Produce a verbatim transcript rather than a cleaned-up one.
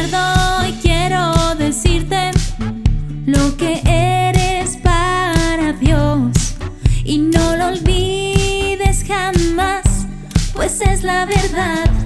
recuerdo y quiero decirte lo que eres para Dios, y no lo olvides jamás, pues es la verdad.